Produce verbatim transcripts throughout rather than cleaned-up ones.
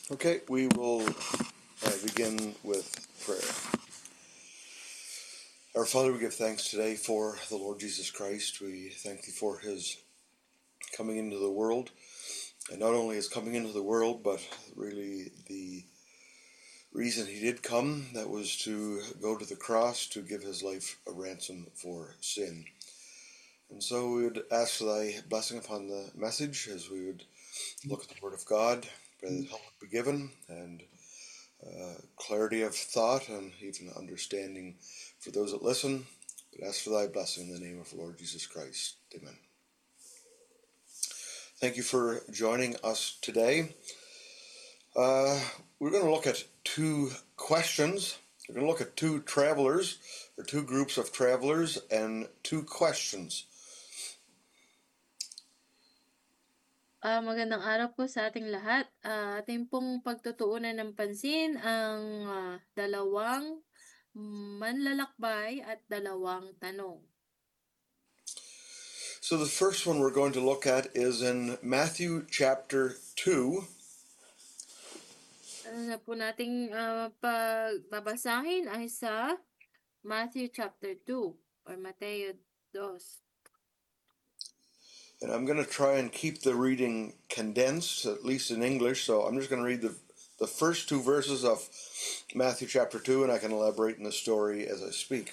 Okay, we will uh, begin with prayer. Our Father, we give thanks today for the Lord Jesus Christ. We thank Thee for His coming into the world, and not only His coming into the world, but really the reason He did come, that was to go to the cross to give His life a ransom for sin. And so we would ask for Thy blessing upon the message as we would look at the Word of God, pray that help would be given, and uh, clarity of thought and even understanding for those that listen. But ask for Thy blessing in the name of the Lord Jesus Christ. Amen. Thank you for joining us today. Uh, we're going to look at two questions. We're going to look at two travelers, or two groups of travelers, and two questions. Ah, magandang araw po sa ating lahat. Ah, ating pong pagtutuunan ng pansin ang ah, dalawang manlalakbay at dalawang tanong. So the first one we're going to look at is in Matthew chapter two. Ano na po nating ah, pagbabasahin ay sa Matthew chapter two or Mateo two. And I'm going to try and keep the reading condensed, at least in English. So I'm just going to read the, the first two verses of Matthew chapter two, and I can elaborate in the story as I speak.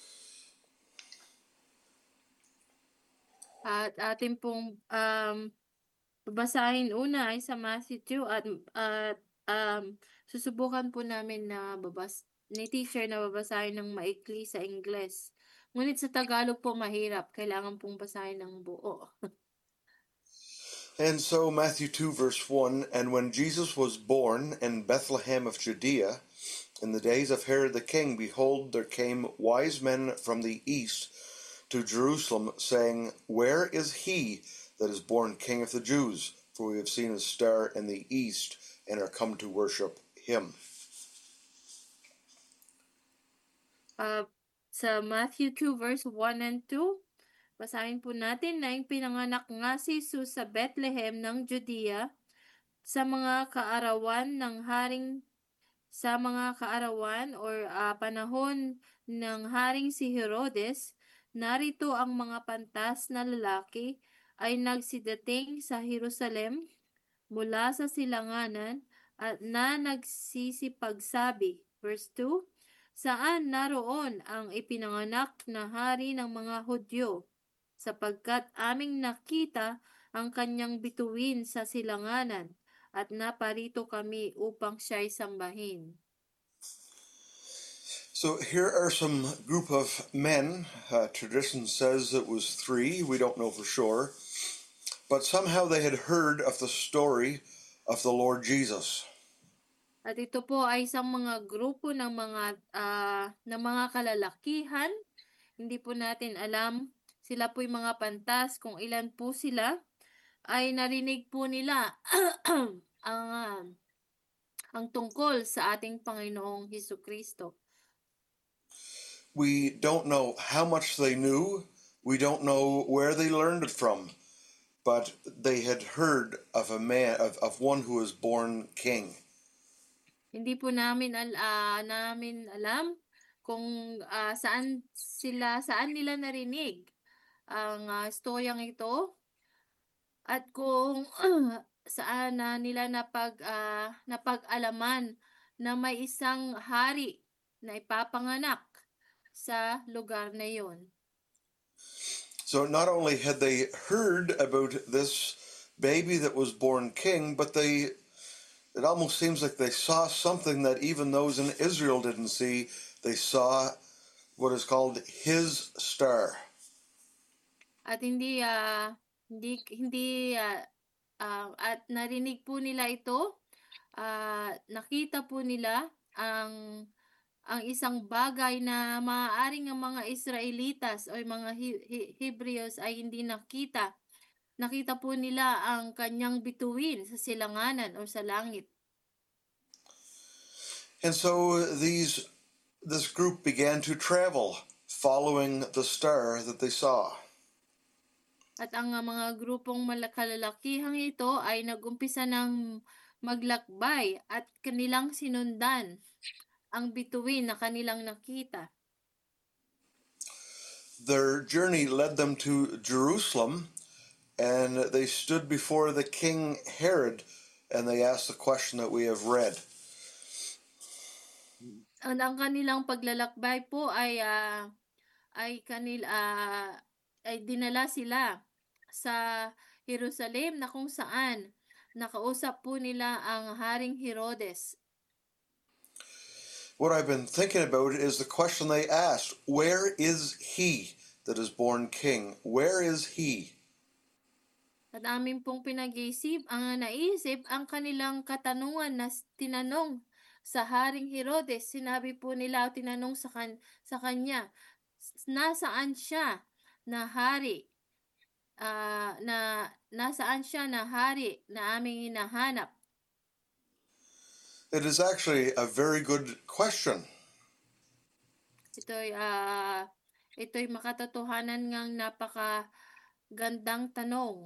At ating pong um, babasahin una ay sa Matthew two at, at um, susubukan po namin na babas ni teacher na babasahin ng maikli sa Ingles. Ngunit sa Tagalog po mahirap. Kailangan pong basahin ng buo. And so Matthew two verse one, and when Jesus was born in Bethlehem of Judea, in the days of Herod the king, behold, there came wise men from the east to Jerusalem, saying, Where is he that is born King of the Jews? For we have seen his star in the east, and are come to worship him. Uh, sa Matthew two verse one and two, basahin po natin na yung pinanganak nga si Jesus sa Bethlehem ng Judea sa mga kaarawan ng haring sa mga kaarawan or uh, panahon ng haring si Herodes. Narito ang mga pantas na lalaki ay nagsidating sa Jerusalem mula sa silanganan at na nagsisipagsabi. Verse two, Saan naroon ang ipinanganak na hari ng mga Hudyo? Sapagkat aming nakita ang kanyang bituin sa silanganan at naparito kami upang siya'y sambahin. So here are some group of men. Uh, tradition says it was three. We don't know for sure. But somehow they had heard of the story of the Lord Jesus. At ito po ay isang mga grupo ng mga uh, ng mga kalalakihan. Hindi po natin alam. Sila po'y mga pantas. Kung ilan po sila, ay narinig po nila ang, uh, ang tungkol sa ating Panginoong Hesukristo. We don't know how much they knew. We don't know where they learned it from. But they had heard of a man, of, of one who was born king. Hindi po namin al uh, namin alam kung uh, saan sila saan nila narinig ang uh, storyang ito at kung uh, saan na uh, nila napag uh, napag-alaman na may isang hari na ipapanganak sa lugar na yon. So not only had they heard about this baby that was born king, but they it almost seems like they saw something that even those in Israel didn't see. They saw what is called his star. At hindi uh, hindi hindi uh, uh, at narinig po nila ito. Uh, nakita po nila ang ang isang bagay na maaaring ang mga Israelitas o mga He- He- Hebrews ay hindi nakita. Nakita po nila ang kanyang bituin sa silanganan o sa langit. And so these this group began to travel following the star that they saw. At ang mga grupong malakalakihang ito ay nagumpisa ng maglakbay at kanilang sinundan ang bituin na kanilang nakita. Their journey led them to Jerusalem, and they stood before the king Herod, and they asked the question that we have read. Ang, ang kanilang paglalakbay po ay ah, ay kanil ah, ay dinala sila sa Jerusalem na kung saan nakausap po nila ang Haring Herodes. What I've been thinking about is the question they asked: where is he that is born king? Where is he? At amin pong pinag-iisip, ang naisip ang kanilang katanungan na tinanong sa Haring Herodes. Sinabi po nila o tinanong sa, kan sa kanya, nasaan siya na hari? Uh, na nasaan siya na hari na aming hinahanap? It is actually a very good question. Ito'y uh, ito'y makatotohanan ngang napakagandang tanong.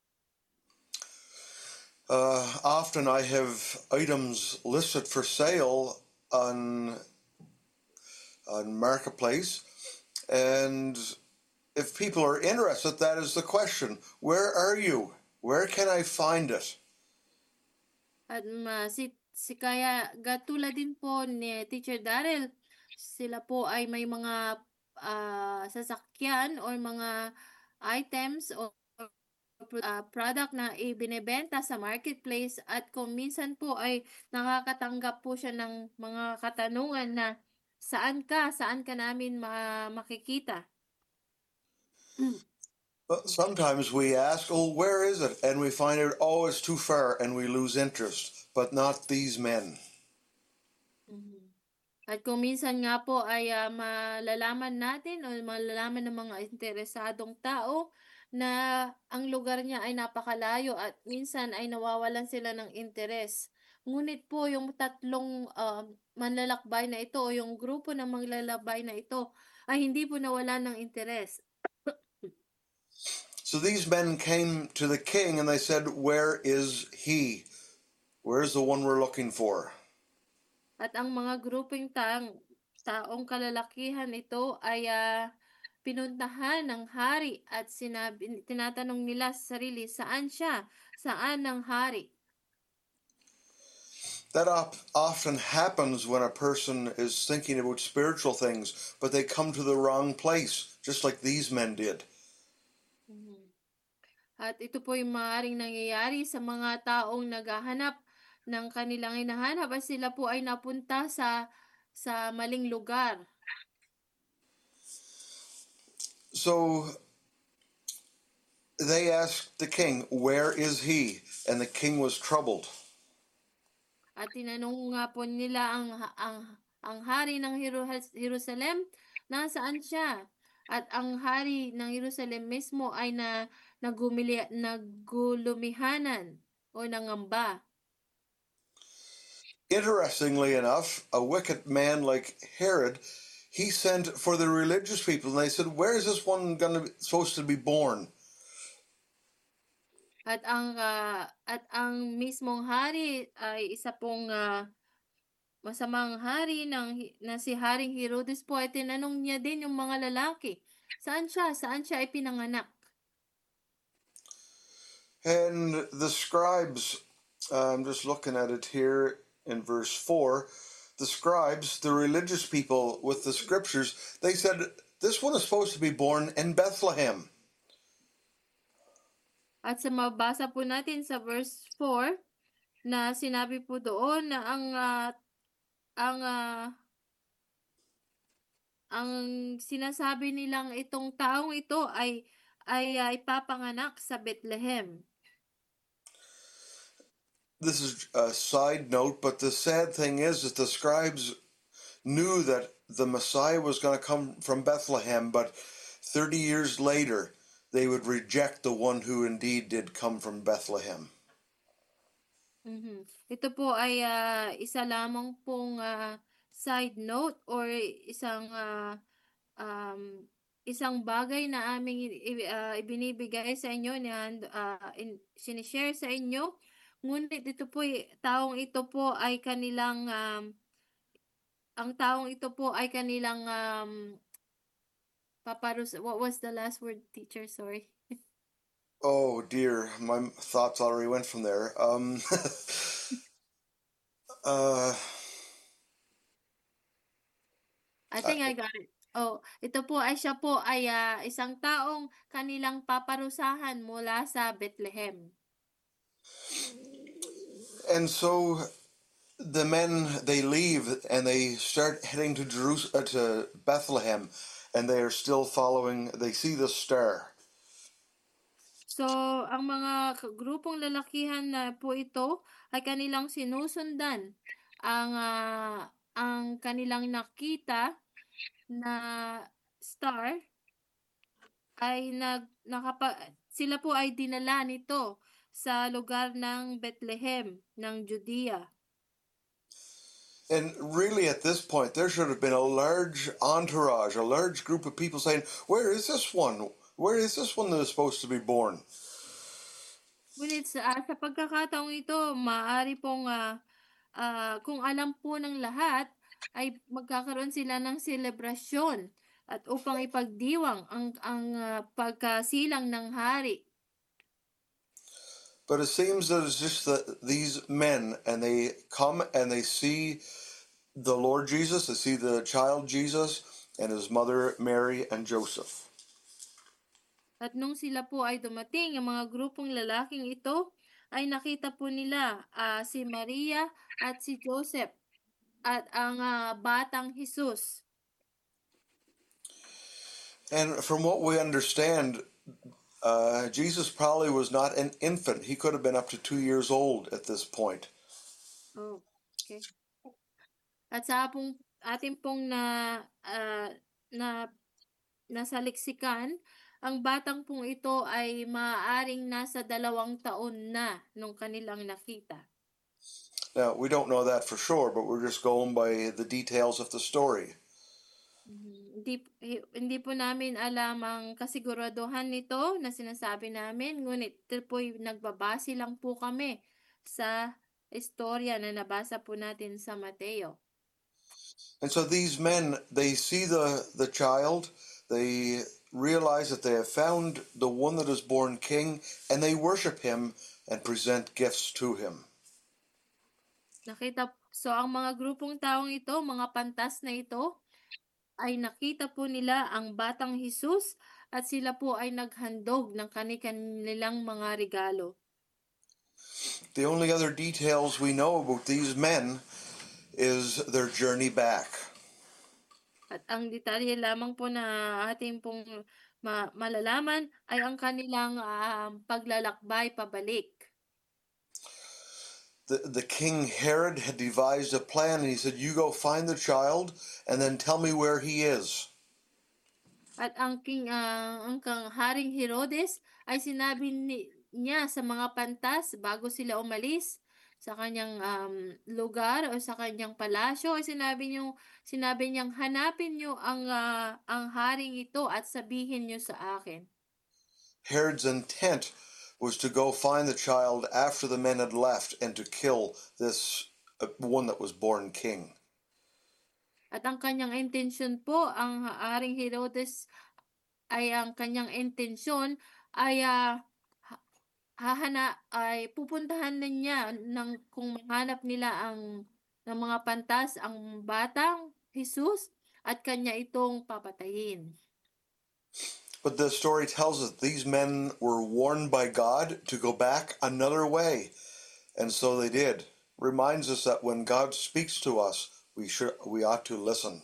Uh, often I have items listed for sale on on Marketplace, and if people are interested, that is the question: where are you? Where can I find it? At ma, si, si kaya gatulad din po ni Teacher Darrell, sila po ay may mga uh, sasakyan or mga items o uh, product na ibinebenta sa marketplace, at kung minsan po ay nakakatanggap po siya ng mga katanungan na saan ka, saan ka namin ma- makikita. But sometimes we ask, oh, where is it? And we find out, oh, it's too far, and we lose interest. But not these men. Mm-hmm. At kung minsan nga po ay uh, malalaman natin o malalaman ng mga interesadong tao na ang lugar niya ay napakalayo at minsan ay nawawalan sila ng interes. Ngunit po yung tatlong uh, manlalakbay na ito o yung grupo ng manlalakbay na ito ay hindi po nawala ng interes. So these men came to the king and they said, where is he? Where's the one we're looking for? At ang mga grupong taong, taong kalalakihan ito ay uh, pinuntahan ng hari at sinabi, tinatanong nila sa sarili, saan siya? Saan ang hari? That op- often happens when a person is thinking about spiritual things, but they come to the wrong place, just like these men did. Mm-hmm. At ito po yung maaaring nangyayari sa mga taong naghahanap ng kanilang hinahanap at sila po ay napunta sa sa maling lugar. So they asked the king, where is he? And the king was troubled. At tinanong nga po nila ang ang ang hari ng Jerusalem, nasaan siya? At ang hari ng Jerusalem mismo ay na nagumili, nagulumihanan o nangamba. Interestingly enough, a wicked man like Herod, he sent for the religious people, and they said, where is this one going to be, supposed to be born? At ang uh, at ang mismong hari ay isa pong uh, masamang hari ng na si Haring Herodes po, ay tinanong niya din yung mga lalaki, saan siya? Saan siya ay pinanganak? And the scribes, uh, I'm just looking at it here in verse four, the scribes, the religious people with the scriptures, they said, this one is supposed to be born in Bethlehem. At sa mabasa po natin sa verse four, na sinabi po doon na ang uh, ang uh, ang sinasabi nilang itong taong ito ay ay uh, ipapanganak sa Bethlehem. This is a side note, but the sad thing is that the scribes knew that the Messiah was going to come from Bethlehem, but thirty years later, they would reject the one who indeed did come from Bethlehem. Mm-hmm. Ito po ay uh, isa lamang pong uh, side note or isang uh, um, isang bagay na aming uh, ibinibigay sa inyo, na uh, in, sinishare sa inyo Ngunit ito po'y taong ito po ay kanilang, um, ang taong ito po ay kanilang, um, paparus what was the last word, teacher? Sorry. Oh dear, my thoughts already went from there. Um, uh, I I- think I got it. Oh, ito po ay siya po ay, ah, isang taong kanilang paparusahan mula sa Bethlehem. and so the men, they leave and they start heading to Jerus- uh, to Bethlehem, and they are still following. They see the star. So, ang mga ka grupong lalakihan na po ito ay kanilang sinusundan ang, ah, ang kanilang nakita na star ay nag nakapa sila po ay dinala nito sa lugar ng Bethlehem ng Judea. And really, at this point, there should have been a large entourage, a large group of people saying, "Where is this one? Where is this one that is supposed to be born?" Ngunit sa, ah, sa pagkakataong ito maaari pong, ah, ah, kung alam po ng lahat ay magkakaroon sila ng selebrasyon at upang ipagdiwang ang ang, ah, pagkasilang ng hari. But it seems that it's just that these men, and they come and they see the Lord Jesus, they see the child Jesus and his mother Mary and Joseph. At nung sila po ay dumating, ang mga grupong lalaking ito, ay nakita po nila, ah, si Maria at si Joseph at ang, ah, batang Hesus. And from what we understand, uh, Jesus probably was not an infant. He could have been up to two years old at this point. Oh, okay. At sa pong atin pong na, ah, na nasa leksikan, ang batang pong ito ay maaaring nasa dalawang taon na nung kanilang nakita. Now, we don't know that for sure, but we're just going by the details of the story. Mhm. Hindi hi hindi po namin alam ang kasiguraduhan nito na sinasabi namin, ngunit ito po'y nagbabase lang po kami sa istorya na nabasa po natin sa Mateo. And so these men, they see the, the child, they realize that they have found the one that is born king, and they worship him and present gifts to him. Nakita so ang mga grupong taong ito, mga pantas na ito, ay nakita po nila ang batang Hesus at sila po ay naghandog ng kani-kanilang mga regalo. The only other details we know about these men is their journey back. At ang detalye lamang po na ating pong ma malalaman ay ang kanilang, ah, paglalakbay pabalik. The, the king Herod had devised a plan, and he said, "You go find the child and then tell me where he is." At ang king, ah, ang kang Haring Herodes ay sinabi ni niya sa mga pantas bago sila umalis sa kanyang, um, lugar o sa kanyang palasyo, ay sinabi niyo sinabi niyang, "Hanapin niyo ang, ah, ang haring ito at sabihin niyo sa akin." Herod's intent was to go find the child after the men had left and to kill this uh, one that was born king. At ang kanyang intensyon po, ang Haring Herodes ay ang kanyang intensyon ay, ah, ha hahana ay pupuntahan na niya ng kung mahanap nila ang ng mga pantas ang batang Hesus at kanya itong papatayin. But the story tells us these men were warned by God to go back another way, and so they did. Reminds us that when God speaks to us, we should we ought to listen.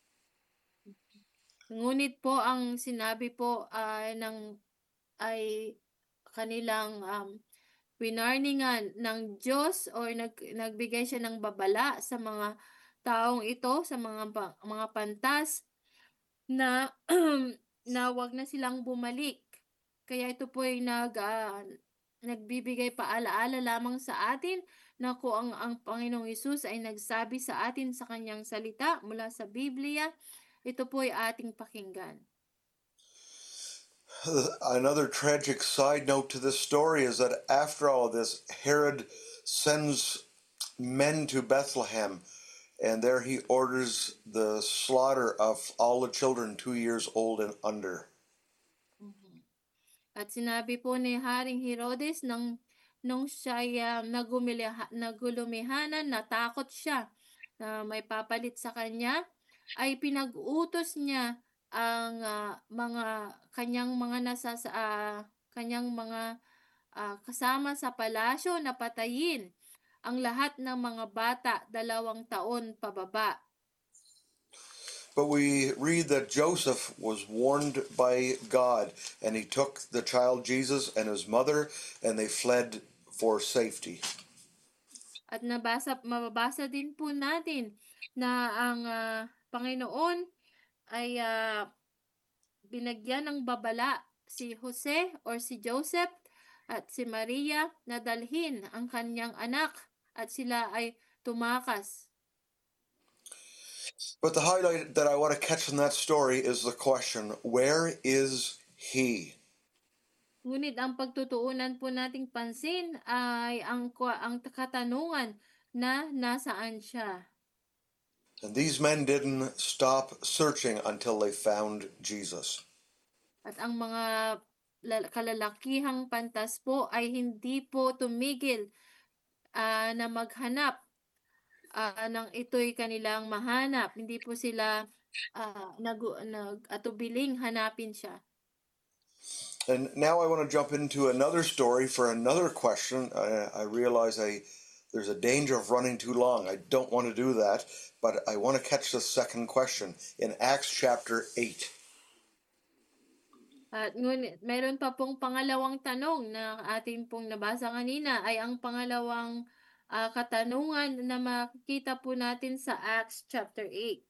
Ngunit po ang sinabi po ay ng ay kanilang, um, winarningan ng Diyos or nag nagbigay siya ng babala sa mga taong ito, sa mga pa mga pantas na na wag na silang bumalik. Kaya ito po ay nag, ah, nagbibigay paalaala lamang sa atin na kung ang ang Panginoong Hesus ay nagsabi sa atin sa kanyang salita mula sa Biblia, ito po ay ating pakinggan. Another tragic side note to this story is that after all of this, Herod sends men to Bethlehem, and there he orders the slaughter of all the children two years old and under. Mhm. At sinabi po ni Haring Herodes nang nung siya'y ah, nagumilaha, nagulumihanan, natakot siya na may papalit sa kanya, ay pinag-utos niya ang ah, mga kanyang mga nasa sa ah, kanyang mga ah, kasama sa palasyo na patayin ang lahat ng mga bata dalawang taon pababa. But we read that Joseph was warned by God, and he took the child Jesus and his mother, and they fled for safety. At nabasa mababasa din po natin na ang ah, Panginoon ay ah, binagyan ng babala si Jose or si Joseph at si Maria na dalhin ang kanyang anak at sila ay tumakas. But the highlight that I want to catch in that story is the question, where is he? Ngunit ang pagtutuunan po nating pansin ay ang, kwa- ang katanungan na nasaan siya. And these men didn't stop searching until they found Jesus. At ang mga lal- kalalakihang pantas po ay hindi po tumigil ah, na maghanap ah, ng ito'y kanilang mahanap. Hindi po sila ah, nag, nag-atubiling hanapin siya. And now I want to jump into another story for another question. I, I realize I there's a danger of running too long. I don't want to do that, but I want to catch the second question in Acts chapter eight. At ngunit mayroon pa pong pangalawang tanong na ating pong nabasa kanina ay ang pangalawang ah, katanungan na makikita po natin sa Acts chapter eight.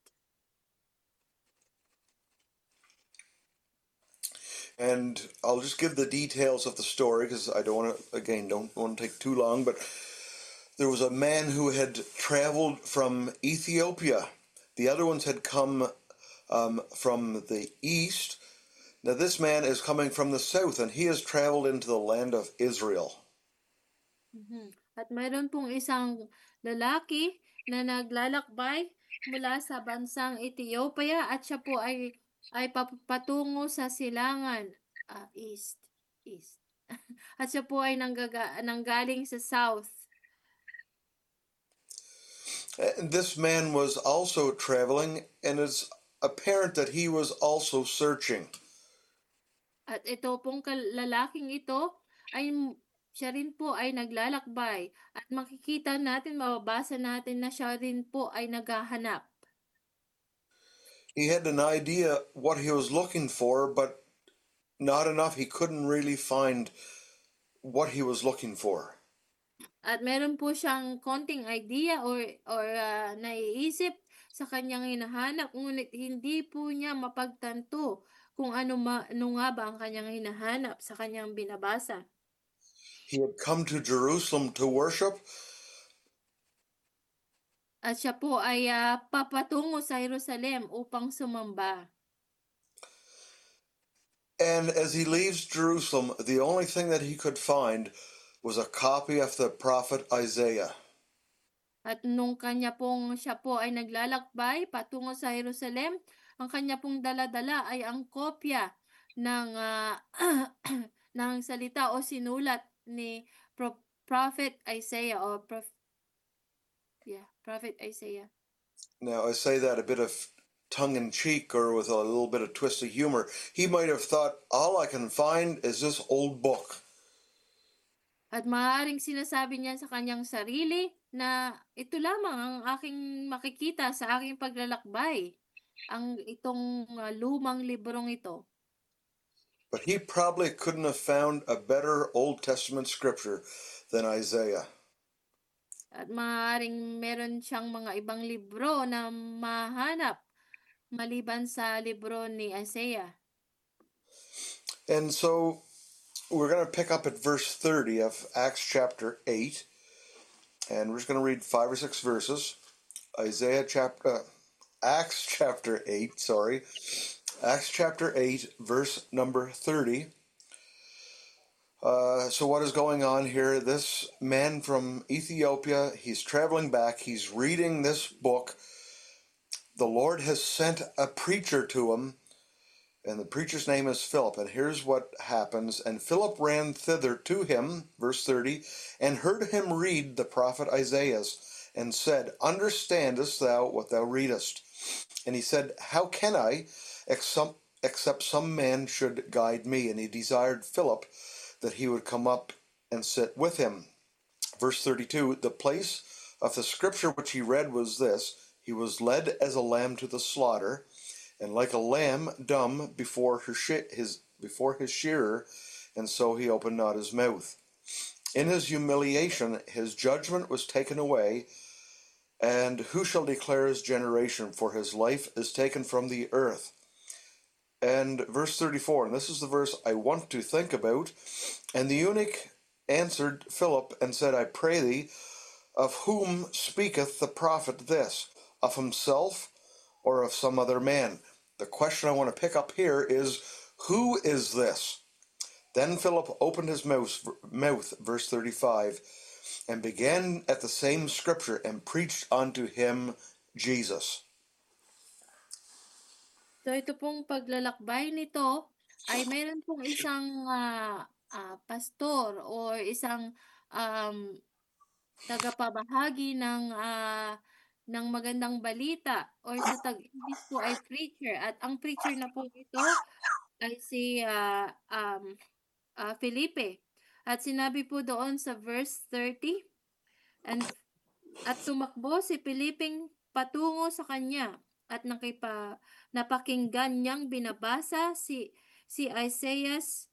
And I'll just give the details of the story because I don't want to, again, don't want to take too long, but there was a man who had traveled from Ethiopia. The other ones had come um, from the east. Now this man is coming from the south, and he has traveled into the land of Israel. Mhm. At mayroon pong isang lalaki na naglalakbay mula sa bansang Ethiopia at siya po ay ay pap- patungo sa silangan ah, east east. At siya po ay nanggaga, nanggaling sa south. And this man was also traveling, and it's apparent that he was also searching. At ito pong kal- lalaking ito ay m- siya rin po ay naglalakbay at makikita natin, mababasa natin na siya rin po ay naghahanap. He had an idea what he was looking for, but not enough. He couldn't really find what he was looking for. At meron po siyang konting idea or or ah, naiisip sa kanyang hinahanap, ngunit hindi po niya mapagtanto kung ano, ma, ano nga ba ang kanyang hinahanap sa kanyang binabasa. He had come to Jerusalem to worship, At siya po ay ah, papatungo sa Jerusalem upang sumamba. and as he leaves Jerusalem, the only thing that he could find was a copy of the prophet Isaiah. At nung kanya pong siya po ay naglalakbay patungo sa Jerusalem, ang kanya pong daladala ay ang kopya ng ah, ng salita o sinulat ni Pro- Prophet Isaiah o Prof- yeah, Prophet Isaiah. Now, I say that a bit of tongue in cheek or with a little bit of twist of humor. He might have thought, all I can find is this old book. At maaaring sinasabi niya sa kanyang sarili na ito lamang ang aking makikita sa aking paglalakbay, ang itong ah, lumang librong ito. But he probably couldn't have found a better Old Testament scripture than Isaiah. At maaaring meron siyang mga ibang libro na mahanap maliban sa libro ni Isaiah. And so we're going to pick up at verse thirty of Acts chapter eight. And we're just going to read five or six verses. Isaiah chapter, uh, Acts chapter eight, sorry. Acts chapter eight, verse number thirty. Uh, so what is going on here? This man from Ethiopia, he's traveling back. He's reading this book. The Lord has sent a preacher to him, and the preacher's name is Philip. And here's what happens. And Philip ran thither to him, verse thirty, and heard him read the prophet Isaiah, and said, Understandest thou what thou readest? And he said, How can I, except, except some man should guide me? And he desired Philip that he would come up and sit with him. Verse thirty-two, the place of the scripture which he read was this: He was led as a lamb to the slaughter, and like a lamb dumb before her sh- his before his shearer, and so he opened not his mouth. In his humiliation his judgment was taken away, and who shall declare his generation? For his life is taken from the earth. And verse thirty-four, and this is the verse I want to think about. And the eunuch answered Philip and said, I pray thee, of whom speaketh the prophet this? Of himself or of some other man? The question I want to pick up here is, who is this? Then Philip opened his mouth, mouth, verse thirty-five, and began at the same scripture and preached unto him Jesus. So ito pong paglalakbay nito ay mayroon pong isang uh, uh, pastor or isang um, tagapabahagi ng uh, ng magandang balita, or sa tag-English po ay preacher, at ang preacher na po ito ay si uh, um, uh, Felipe. At sinabi po doon sa verse thirty, and at tumakbo si Piliping patungo sa kanya, at nakipa, napakinggan niyang binabasa si, si Isaiah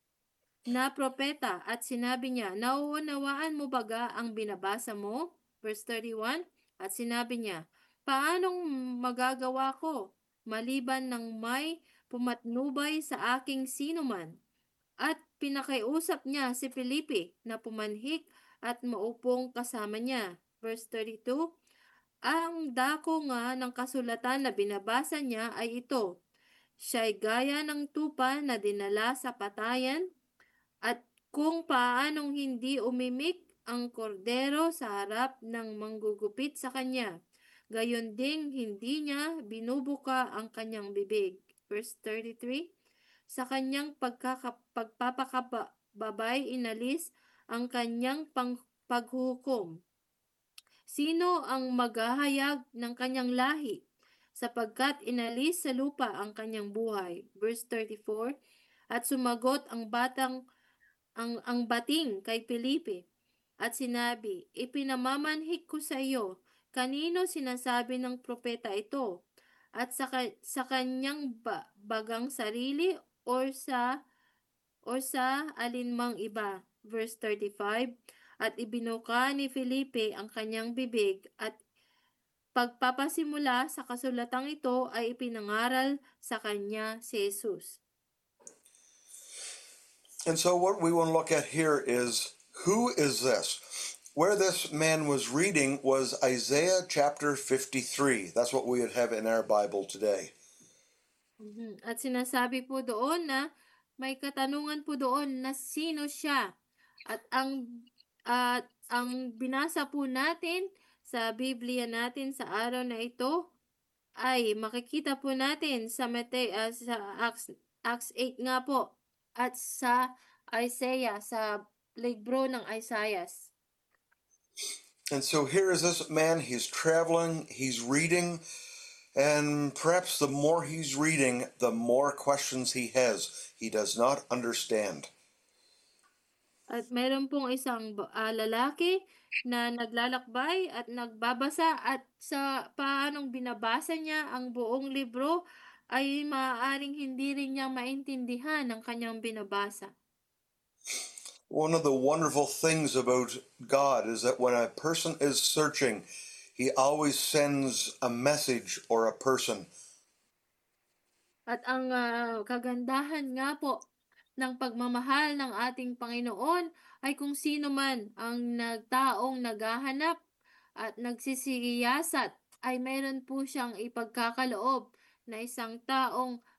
na propeta, at sinabi niya, nauunawaan mo baga ang binabasa mo? Verse thirty-one, at sinabi niya, paanong magagawa ko, maliban ng may pumatnubay sa aking sinuman? At pinakiusap niya si Felipe na pumanhik at maupong kasama niya. Verse thirty-two, ang dako nga ng kasulatan na binabasa niya ay ito: Siya'y gaya ng tupa na dinala sa patayan, at kung paanong hindi umimik ang kordero sa harap ng manggugupit sa kanya, gayon ding hindi niya binubuka ang kanyang bibig. Verse thirty-three, sa kanyang pagkaka, pagpapakababay inalis ang kanyang pang, paghukom. Sino ang maghahayag ng kanyang lahi? Sapagkat inalis sa lupa ang kanyang buhay. Verse thirty-four, at sumagot ang batang ang, ang bating kay Felipe at sinabi, ipinamamanhik ko sa iyo, kanino sinasabi ng propeta ito? At sa, sa kanyang ba, bagang sarili or sa or sa alinmang iba. Verse thirty-five, at ibinuka ni Felipe ang kanyang bibig, at pagpapasimula sa kasulatang ito ay ipinangaral sa kanya si Jesus. And so what we want to look at here is, who is this? Where this man was reading was Isaiah chapter fifty-three. That's what we would have in our Bible today. Mm-hmm. At sinasabi po doon na may katanungan po doon na sino siya. At ang at ang binasa po natin sa Biblia natin sa araw na ito ay makikita po natin sa Matthew, uh, sa Acts, Acts eight nga po, at sa Isaiah, sa libro ng Isaiah. And so here is this man, he's traveling, he's reading, and perhaps the more he's reading, the more questions he has. He does not understand. At meron pong isang uh, lalaki na naglalakbay at nagbabasa, at sa paanong binabasa niya ang buong libro ay maaaring hindi rin niya maintindihan ang kanyang binabasa. One of the wonderful things about God is that when a person is searching, He always sends a message or a person. At ang uh, kagandahan nga po ng pagmamahal ng ating Panginoon ay kung sino man ang nagtaong naghahanap at nagsisiyasat ay mayroon po siyang ipagkakaloob na isang taong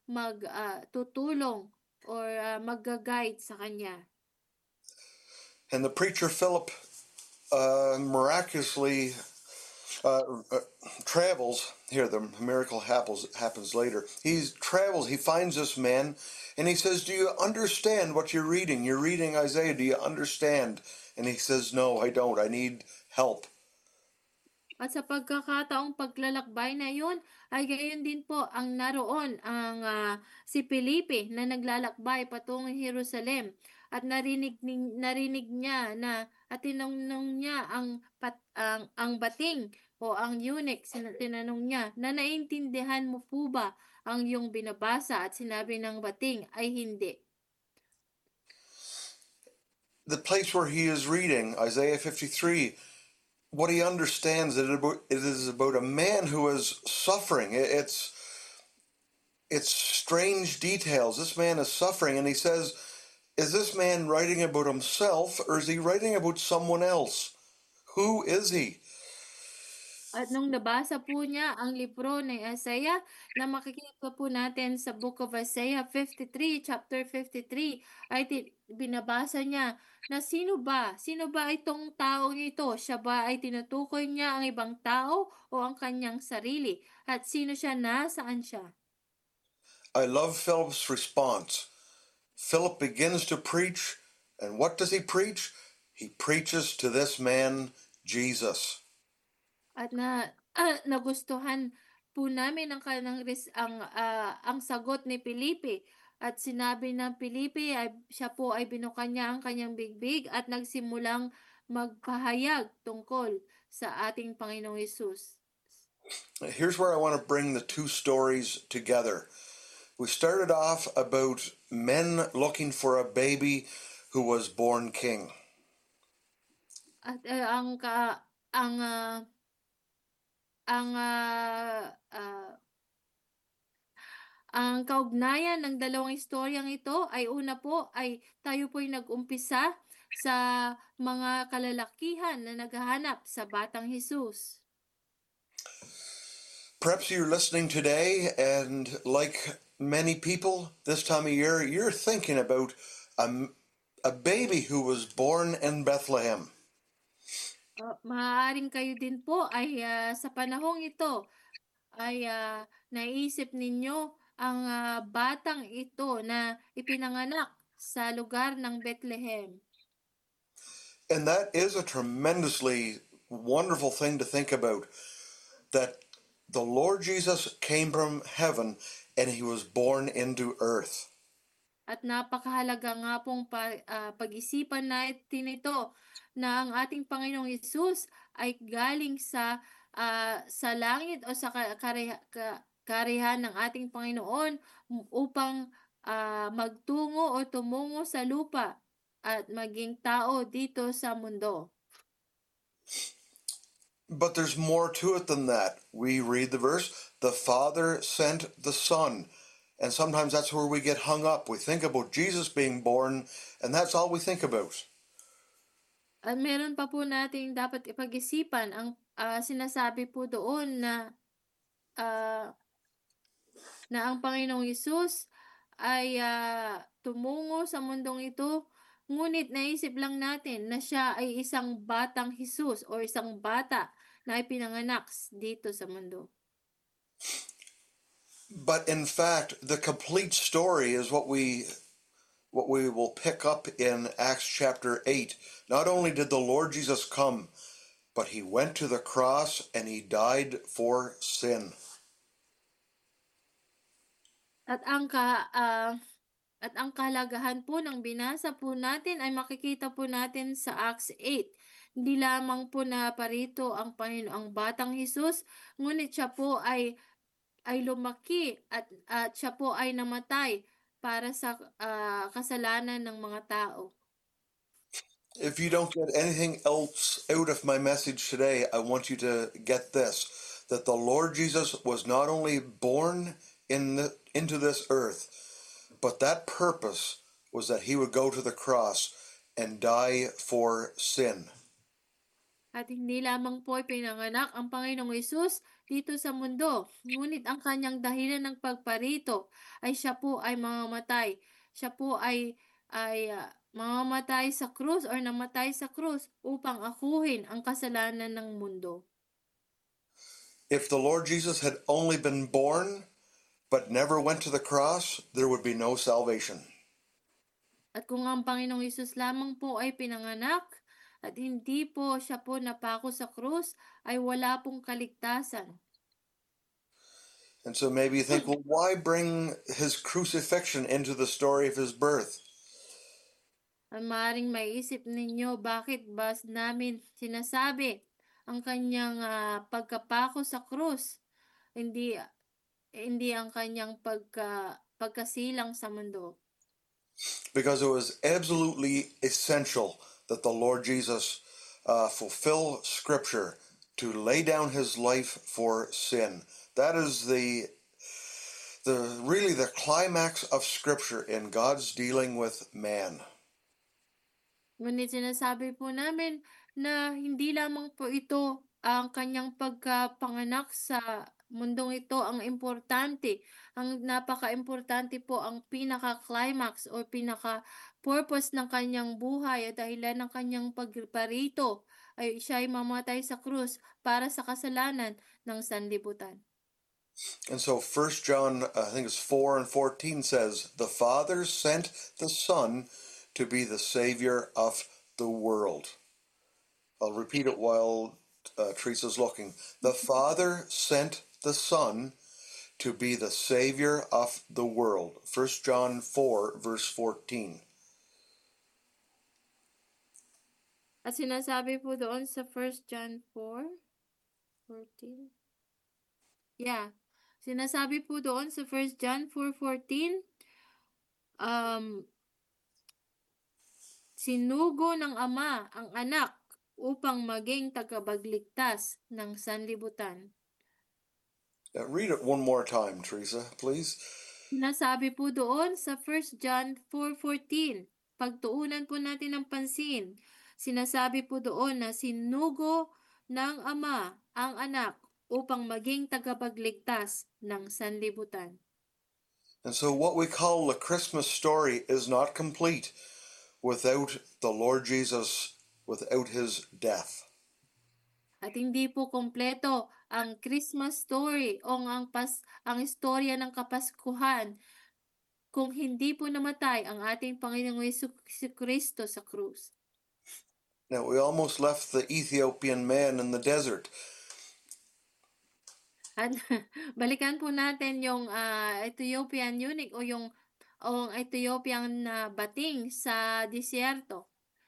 mag ah, tutulong or ah, magga-guide sa kanya. And the preacher Philip uh, miraculously uh, uh, travels. Here, the miracle happens happens later. He travels. He finds this man, and he says, "Do you understand what you're reading? You're reading Isaiah. Do you understand?" And he says, "No, I don't. I need help." At sa pagkakataong paglalakbay na iyon, ay gayon din po ang naroon ang ah, si Felipe na naglalakbay patungong Jerusalem at narinig ning- narinig niya na at tinanong niya ang pat, ang ang bating o ang eunuch, sin- tinanong niya na naintindihan mo po ba ang iyong binabasa at sinabi ng bating ay hindi. The place where he is reading Isaiah fifty-three, what he understands that it is about a man who is suffering. It's it's strange details. This man is suffering, and he says, "Is this man writing about himself, or is he writing about someone else? Who is he?" At nung nabasa po niya ang libro ng Isaiah, na makikita po natin sa Book of Isaiah fifty-three, chapter fifty-three, ay ti- binabasa niya na sino ba? Sino ba itong taong ito? Siya ba ay tinutukoy niya ang ibang tao o ang kanyang sarili? At sino siya, nasaan siya? I love Philip's response. Philip begins to preach, and what does he preach? He preaches to this man, Jesus. At na ah, nagustuhan po namin ang kanang res ang, ah, ang sagot ni Felipe at sinabi ng Felipe ay siya po ay binukan niya ang kanyang bigbig at nagsimulang magpahayag tungkol sa ating Panginoong Hesus. Here's where I want to bring the two stories together. We started off about men looking for a baby who was born king. At ah, ang ka ang ah, ang ah, ah, ang kaugnayan ng dalawang istoryang ito ay una po ay tayo po'y nag-umpisa sa mga kalalakihan na naghahanap sa Batang Hesus. Perhaps you're listening today, and like many people this time of year, you're thinking about a, a baby who was born in Bethlehem. Uh, maaaring kayo din po ay ah, sa panahong ito ay ah, naisip ninyo ang ah, batang ito na ipinanganak sa lugar ng Bethlehem. And that is a tremendously wonderful thing to think about, that the Lord Jesus came from heaven and he was born into earth. At napakahalaga nga pong pa, ah, pag-isipan natin ito na ang ating Panginoong Hesus ay galing sa ah, sa langit o sa ka- kare- ka- karihan ng ating Panginoon m- upang ah, magtungo o tumungo sa lupa at maging tao dito sa mundo. But there's more to it than that. We read the verse, the Father sent the Son. And sometimes that's where we get hung up. We think about Jesus being born, and that's all we think about. At meron pa po nating dapat ipag-isipan ang ah, sinasabi po doon na ah, na ang Panginoong Hesus ay ah, tumungo sa mundong ito, ngunit naisip lang natin na siya ay isang batang Hesus o isang bata na ipinanganak dito sa mundo. But in fact, the complete story is what we what we will pick up in Acts chapter eight. Not only did the Lord Jesus come, but he went to the cross and he died for sin. At ang ka ah, at ang kahalagahan po ng binasa po natin ay makikita po natin sa Acts eight. Hindi lamang po na parito ang Panginoong batang Hesus, ngunit siya po ay ay lumaki at at siya po ay namatay para sa ah, kasalanan ng mga tao. If you don't get anything else out of my message today, I want you to get this, that the Lord Jesus was not only born in the, into this earth, but that purpose was that he would go to the cross and die for sin. At hindi lamang po ay pinanganak ang Panginoong Hesus dito sa mundo, ngunit ang kanyang dahilan ng pagparito ay siya po ay mamamatay. Siya po ay ay ah, mamamatay sa krus or namatay sa krus upang akuhin ang kasalanan ng mundo. If the Lord Jesus had only been born but never went to the cross, there would be no salvation. At kung ang Panginoong Hesus lamang po ay pinanganak at hindi po siya po napako sa krus, ay wala pong kaligtasan. And so maybe you think, well, why bring his crucifixion into the story of his birth? Ang maaaring maiisip ninyo, bakit ba namin sinasabi ang kanyang ah, pagkapako sa krus, hindi hindi ang kanyang pagka, pagkasilang sa mundo. Because it was absolutely essential that the Lord Jesus uh, fulfill Scripture to lay down his life for sin. That is the the really the climax of Scripture in God's dealing with man. Ngunit sinasabi po namin na hindi lamang po ito ang kanyang pagkapanganak sa mundong ito ang importante. Ang napaka-importante po ang pinaka-climax o pinaka-purpose ng kanyang buhay at dahilan ng kanyang pagparito ay siya ay mamatay sa krus para sa kasalanan ng sanlibutan. And so First John, I think it's four and fourteen says, the Father sent the Son to be the Savior of the world. I'll repeat it while uh, Teresa's looking. The Father sent the Son to be the Savior of the world. First John four, verse fourteen. At sinasabi po doon sa First John four, fourteen. Yeah. Sinasabi po doon sa First John four fourteen, um, sinugo ng Ama ang anak upang maging tagapagligtas ng sanlibutan. Uh, read it one more time, Teresa, please. Sinasabi po doon sa First John four fourteen, pagtuunan po natin ng pansin, sinasabi po doon na sinugo ng Ama ang anak upang maging tagapagligtas ng sanlibutan. And so what we call the Christmas story is not complete without the Lord Jesus, without his death. At hindi po kompleto ang Christmas story o ang pas ang istorya ng Kapaskuhan kung hindi po namatay ang ating Panginoong Jesucristo sa krus. Now, we almost left the Ethiopian man in the desert. At balikan po natin yung uh, Ethiopian eunuch o yung o Ethiopian uh, bating sa disyerto.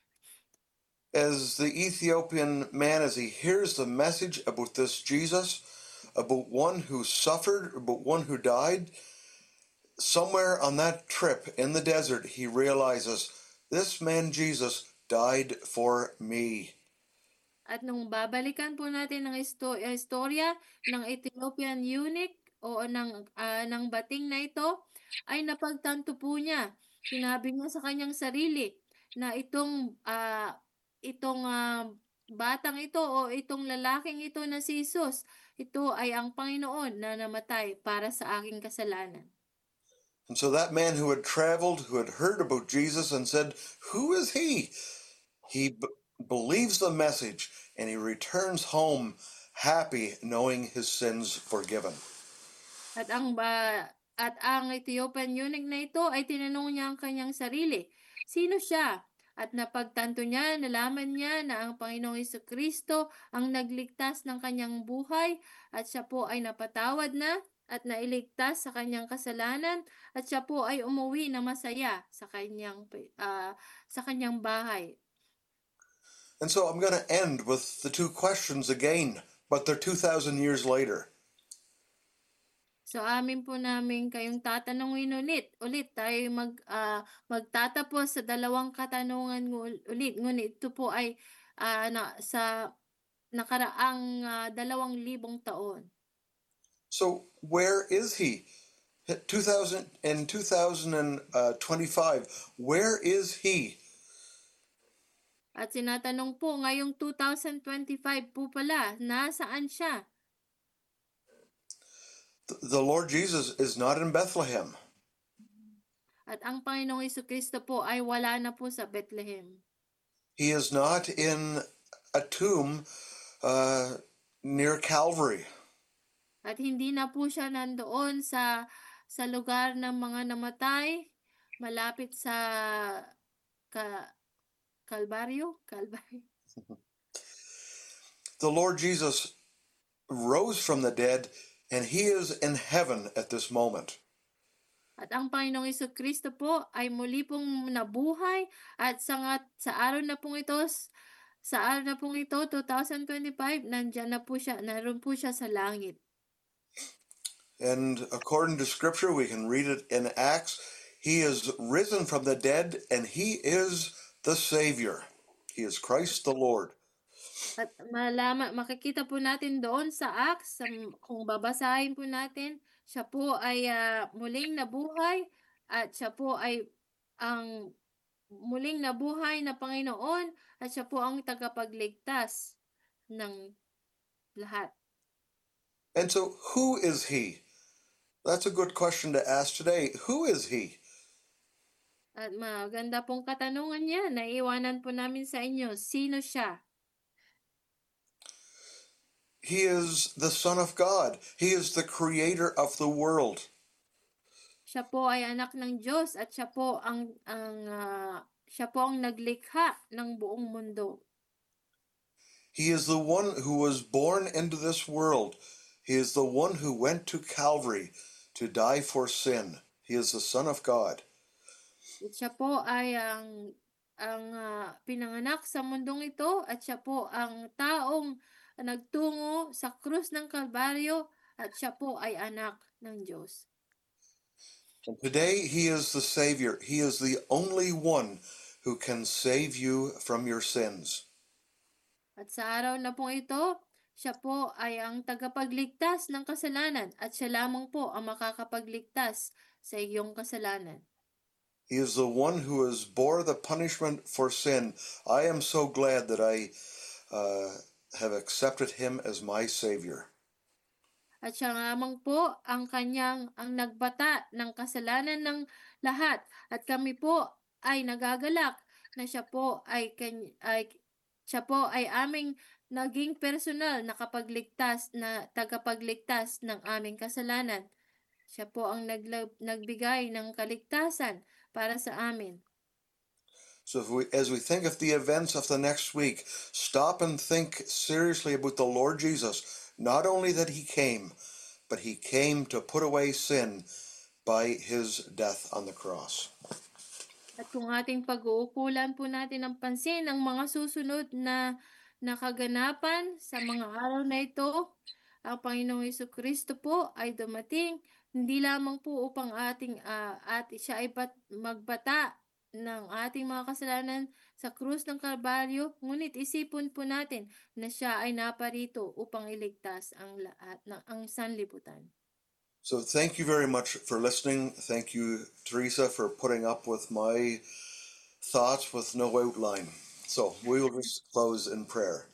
As the Ethiopian man, as he hears the message about this Jesus, about one who suffered, about one who died, somewhere on that trip in the desert, he realizes, this man Jesus died for me. At nung babalikan po natin ang isto- istorya ng Ethiopian eunuch o ng, uh, ng bating na ito, ay napagtanto po niya. Sinabi niya sa kanyang sarili na itong uh, itong uh, batang ito o itong lalaking ito na si Jesus, ito ay ang Panginoon na namatay para sa aking kasalanan. And so that man who had traveled, who had heard about Jesus and said, who is he? He b- believes the message and he returns home happy knowing his sins forgiven. At ang ba at ang Ethiopian eunuch na ito ay tinanong niya ang kanyang sarili, sino siya? At napagtanto niya, nalaman niya na ang Panginoong Jesucristo ang nagligtas ng kanyang buhay at siya po ay napatawad na at nailigtas sa kanyang kasalanan at siya po ay umuwi na masaya sa kanyang uh, sa kanyang bahay. And so I'm going to end with the two questions again, but they're two thousand years later. So amin po namin kayong tatanungin ulit. Ulit tayo mag, uh, magtatapos sa dalawang katanungan ulit. Ngunit ito po ay uh, na, sa nakaraang uh, dalawang libong taon. So where is he? two thousand in twenty twenty-five, where is he? At sinatanong po, ngayong two thousand twenty-five po pala, nasaan siya? The Lord Jesus is not in Bethlehem. At ang Panginoong Jesucristo po ay wala na po sa Bethlehem. He is not in a tomb uh, near Calvary. At hindi na po siya nandoon sa sa lugar ng mga namatay, malapit sa ka, Kalbaryo, Kalbaryo. The Lord Jesus rose from the dead, and he is in heaven at this moment. At ang Panginoong Jesucristo po ay muli pong nabuhay at sa, sa araw na pong ito, sa araw na pong ito, two thousand twenty-five, nandyan na po siya, naroon po siya sa langit. And according to Scripture, we can read it in Acts, he is risen from the dead, and he is the Savior. He is Christ the Lord. At malama, makikita po natin doon sa Acts, kung babasahin po natin, siya po ay uh, muling nabuhay at siya po ay ang muling nabuhay na Panginoon at siya po ang tagapagligtas ng lahat. And so, who is he? That's a good question to ask today. Who is he? At maganda pong katanungan niya, naiiwanan po namin sa inyo, sino siya? He is the Son of God. He is the creator of the world. Siya po ay anak ng Diyos at siya po ang ang uh, siya po ang naglikha ng buong mundo. He is the one who was born into this world. He is the one who went to Calvary to die for sin. He is the Son of God. At siya po ay ang ang uh, pinanganak sa mundong ito at siya po ang taong nagtungo sa krus ng Kalbaryo at siya po ay anak ng Diyos. And today he is the Savior. He is the only one who can save you from your sins. At sa araw na po ito, siya po ay ang tagapagligtas ng kasalanan at siya lamang po ang makakapagligtas sa iyong kasalanan. He is the one who has bore the punishment for sin. I am so glad that I uh, have accepted him as my Savior. At siya lamang po ang kanyang ang nagbata ng kasalanan ng lahat. At kami po ay nagagalak na siya po ay, ay siya po ay aming naging personal na kapagligtas na tagapagligtas ng aming kasalanan. Siya po ang nagla, nagbigay ng kaligtasan para sa amin. So if we, as we think of the events of the next week, stop and think seriously about the Lord Jesus. Not only that he came, but he came to put away sin by his death on the cross. At kung ating pag-uukulan po natin ng pansin ang mga susunod na nakaganapan sa mga araw na ito, ang Panginoong Jesucristo po ay dumating hindi lamang po upang ating uh, at siya ay bat, magbata ng ating mga kasalanan sa krus ng Kalbaryo, ngunit isipon po natin na siya ay naparito upang iligtas ang lahat ng ang sanlibutan. So thank you very much for listening. Thank you, Teresa, for putting up with my thoughts with no outline. So we will just close in prayer.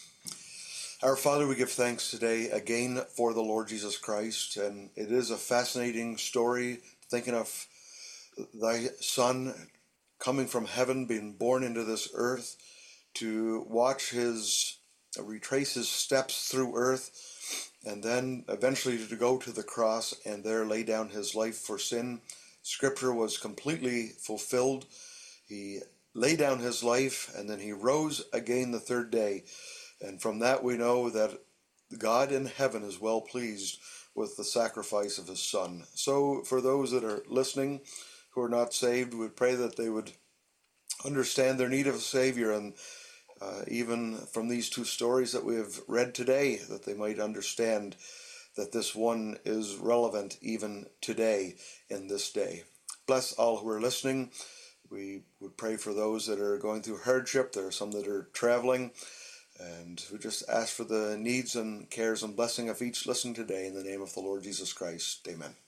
Our Father, we give thanks today again for the Lord Jesus Christ, and it is a fascinating story, thinking of thy Son coming from heaven, being born into this earth, to watch his, uh, retrace his steps through earth, and then eventually to go to the cross and there lay down his life for sin. Scripture was completely fulfilled. He laid down his life, and then he rose again the third day. And from that we know that God in heaven is well pleased with the sacrifice of his Son. So for those that are listening who are not saved, we pray that they would understand their need of a Savior, and uh, even from these two stories that we have read today, that they might understand that this one is relevant even today in this day. Bless all who are listening. We would pray for those that are going through hardship. There are some that are traveling. And we just ask for the needs and cares and blessing of each listening today in the name of the Lord Jesus Christ. Amen.